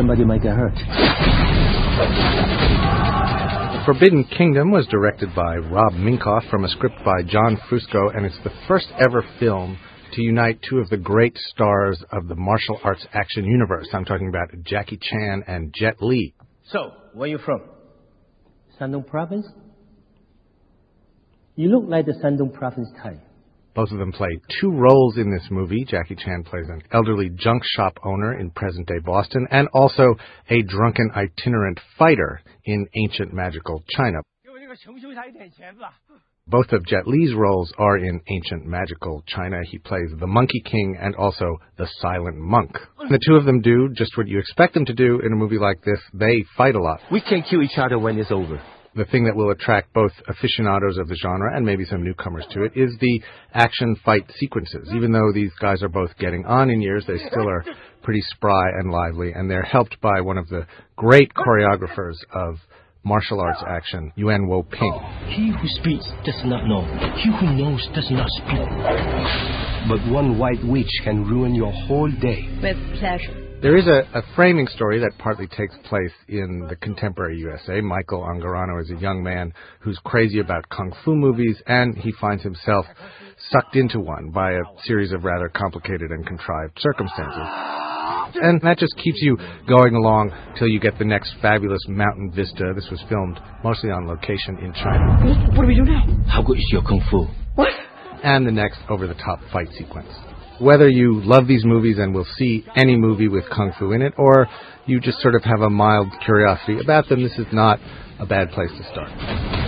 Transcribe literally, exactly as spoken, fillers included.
somebody might get hurt. Forbidden Kingdom was directed by Rob Minkoff from a script by John Fusco, and it's the first ever film to unite two of the great stars of the martial arts action universe. I'm talking about Jackie Chan and Jet Li. So, where are you from? Shandong Province? You look like the Shandong Province type. Both of them play two roles in this movie. Jackie Chan plays an elderly junk shop owner in present-day Boston and also a drunken itinerant fighter in ancient magical China. Both of Jet Li's roles are in ancient magical China. He plays the Monkey King and also the Silent Monk. The two of them do just what you expect them to do in a movie like this. They fight a lot. We can kill each other when it's over. The thing that will attract both aficionados of the genre and maybe some newcomers to it is the action fight sequences. Even though these guys are both getting on in years, they still are pretty spry and lively, and they're helped by one of the great choreographers of martial arts action, Yuen Woo-ping. He who speaks does not know. He who knows does not speak. But one white witch can ruin your whole day. With pleasure. There is a, a framing story that partly takes place in the contemporary U S A. Michael Angarano is a young man who's crazy about kung fu movies, and he finds himself sucked into one by a series of rather complicated and contrived circumstances. And that just keeps you going along till you get the next fabulous mountain vista. This was filmed mostly on location in China. What do we do now? How good is your kung fu? What? And the next over-the-top fight sequence. Whether you love these movies and will see any movie with kung fu in it, or you just sort of have a mild curiosity about them, this is not a bad place to start.